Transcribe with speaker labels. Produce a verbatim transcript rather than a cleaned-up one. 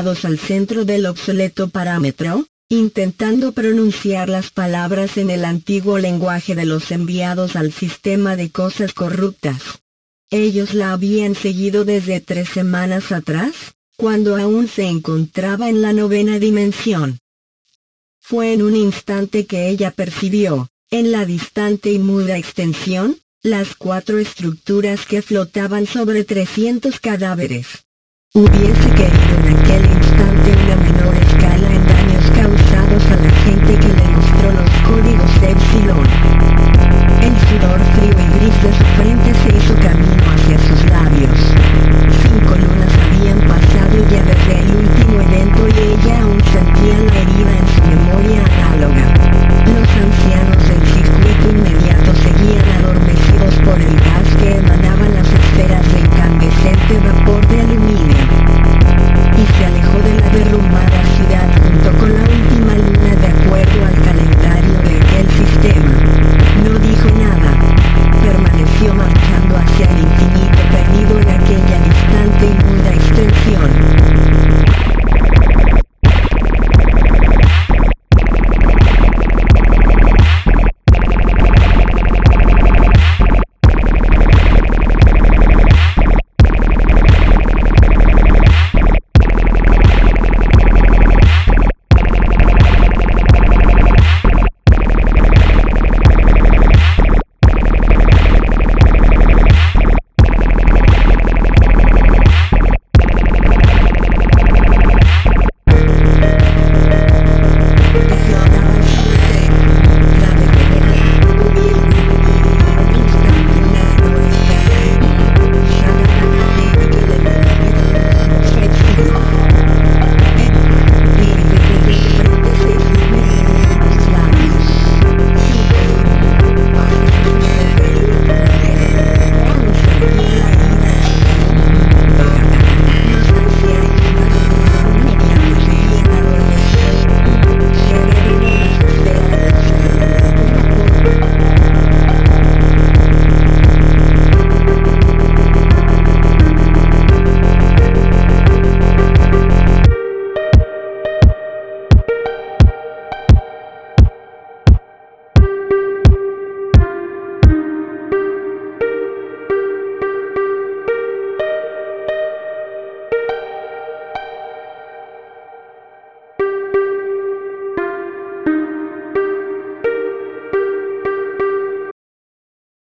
Speaker 1: anclados al centro del obsoleto parámetro, intentando pronunciar las palabras en el antiguo lenguaje de los enviados al sistema de cosas corruptas. Ellos la habían seguido desde tres semanas atrás, cuando aún se encontraba en la novena dimensión. Fue en un instante que ella percibió, en la distante y muda extensión, las cuatro estructuras que flotaban sobre trescientos cadáveres. Hubiese querido en aquel instante una menor escala en daños causados a la gente que le mostró los códigos Epsilon. El sudor frío y gris de su frente se hizo camino hacia sus labios. Cinco lunas habían pasado ya desde el último evento y ella aún sentía la herida en su memoria análoga. Los ancianos del circuito inmediato seguían adormecidos por el gas que emanaban las esferas de incandescente vapor de aluminio. Y se alejó de la derrumbada ciudad junto con la última luna de acuerdo al calendario de aquel sistema. No dijo nada. Permaneció marchando hacia el infinito perdido en aquella distante y muda extensión.